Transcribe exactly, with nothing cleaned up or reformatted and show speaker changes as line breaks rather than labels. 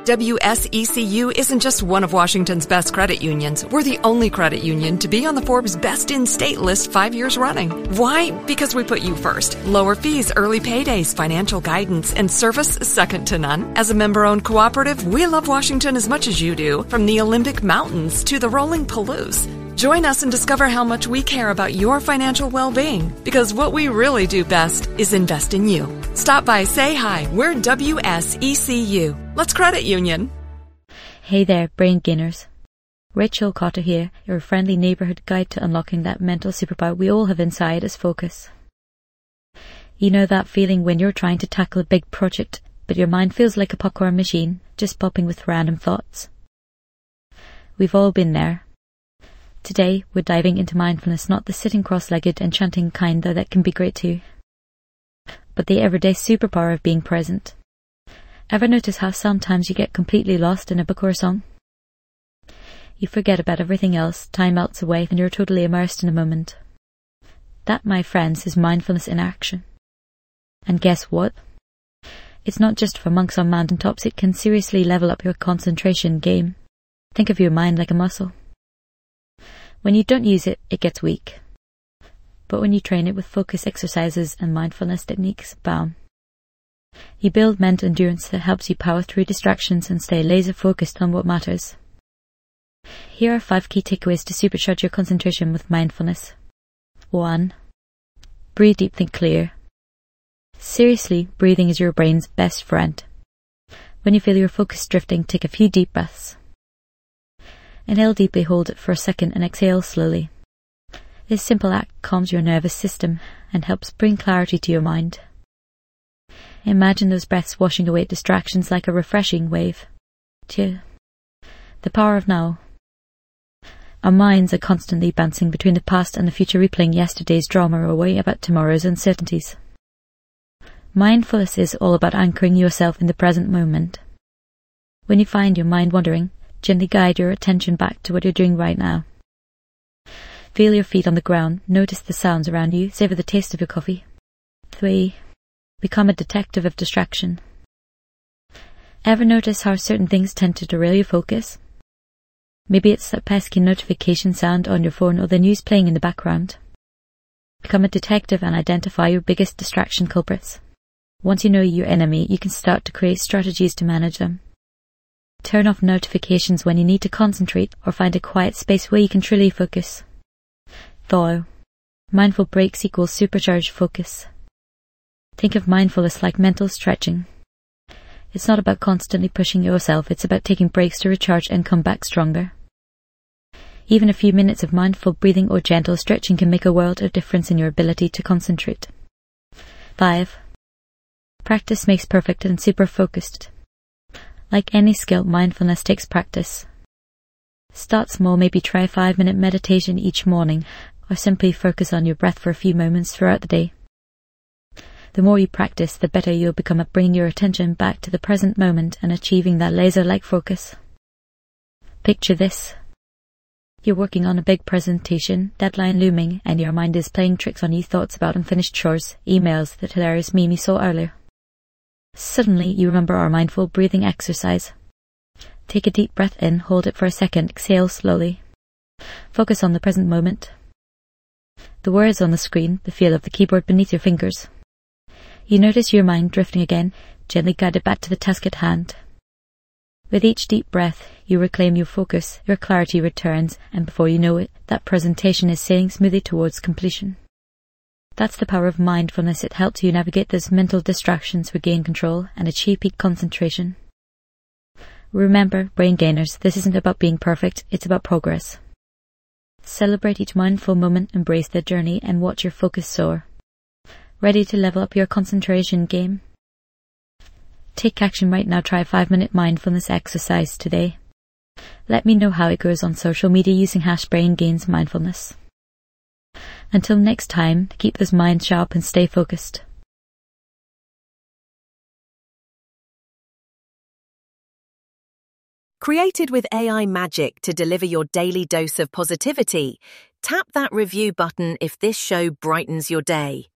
W S E C U isn't just one of Washington's best credit unions. We're the only credit union to be on the Forbes Best in State list five years running. Why? Because we put you first. Lower fees, early paydays, financial guidance, and service second to none. As a member-owned cooperative, we love Washington as much as you do, from the Olympic Mountains to the rolling Palouse. Join us and discover how much we care about your financial well-being, because what we really do best is invest in you. Stop by, say hi. We're W S E C U. Let's credit union.
Hey there, brain gainers. Rachel Cotter here, your friendly neighbourhood guide to unlocking that mental superpower we all have inside as focus. You know that feeling when you're trying to tackle a big project, but your mind feels like a popcorn machine, just popping with random thoughts? We've all been there. Today, we're diving into mindfulness, not the sitting cross-legged and chanting kind, though that can be great too, but the everyday superpower of being present. Ever notice how sometimes you get completely lost in a book or a song? You forget about everything else, time melts away, and you're totally immersed in a moment. That, my friends, is mindfulness in action. And guess what? It's not just for monks on mountaintops, it can seriously level up your concentration game. Think of your mind like a muscle. When you don't use it, it gets weak. But when you train it with focus exercises and mindfulness techniques, bam. You build mental endurance that helps you power through distractions and stay laser focused on what matters. Here are five key takeaways to supercharge your concentration with mindfulness. One. Breathe deep, think clear. Seriously, breathing is your brain's best friend. When you feel your focus drifting, take a few deep breaths. Inhale deeply, hold it for a second, and exhale slowly. This simple act calms your nervous system and helps bring clarity to your mind. Imagine those breaths washing away distractions like a refreshing wave. Two. The power of now. Our minds are constantly bouncing between the past and the future, replaying yesterday's drama or worrying about tomorrow's uncertainties. Mindfulness is all about anchoring yourself in the present moment. When you find your mind wandering, gently guide your attention back to what you're doing right now. Feel your feet on the ground, notice the sounds around you, savor the taste of your coffee. Three. Become a detective of distraction. Ever notice how certain things tend to derail your focus? Maybe it's that pesky notification sound on your phone or the news playing in the background. Become a detective and identify your biggest distraction culprits. Once you know your enemy, you can start to create strategies to manage them. Turn off notifications when you need to concentrate, or find a quiet space where you can truly focus. Four. Mindful breaks equals supercharged focus. Think of mindfulness like mental stretching. It's not about constantly pushing yourself, it's about taking breaks to recharge and come back stronger. Even a few minutes of mindful breathing or gentle stretching can make a world of difference in your ability to concentrate. Five. Practice makes perfect and super focused. Like any skill, mindfulness takes practice. Start small, maybe try a five-minute meditation each morning, or simply focus on your breath for a few moments throughout the day. The more you practice, the better you'll become at bringing your attention back to the present moment and achieving that laser-like focus. Picture this. You're working on a big presentation, deadline looming, and your mind is playing tricks on you, thoughts about unfinished chores, emails, that hilarious meme you saw earlier. Suddenly, you remember our mindful breathing exercise. Take a deep breath in, hold it for a second, exhale slowly. Focus on the present moment. The words on the screen, the feel of the keyboard beneath your fingers. You notice your mind drifting again, gently guide it back to the task at hand. With each deep breath, you reclaim your focus, your clarity returns, and before you know it, that presentation is sailing smoothly towards completion. That's the power of mindfulness. It helps you navigate those mental distractions, regain control, and achieve peak concentration. Remember, brain gainers, this isn't about being perfect, it's about progress. Celebrate each mindful moment, embrace the journey, and watch your focus soar. Ready to level up your concentration game? Take action right now. Try a five-minute mindfulness exercise today. Let me know how it goes on social media using hash BrainGainsMindfulness. Until next time, keep those minds sharp and stay focused.
Created with A I magic to deliver your daily dose of positivity, tap that review button if this show brightens your day.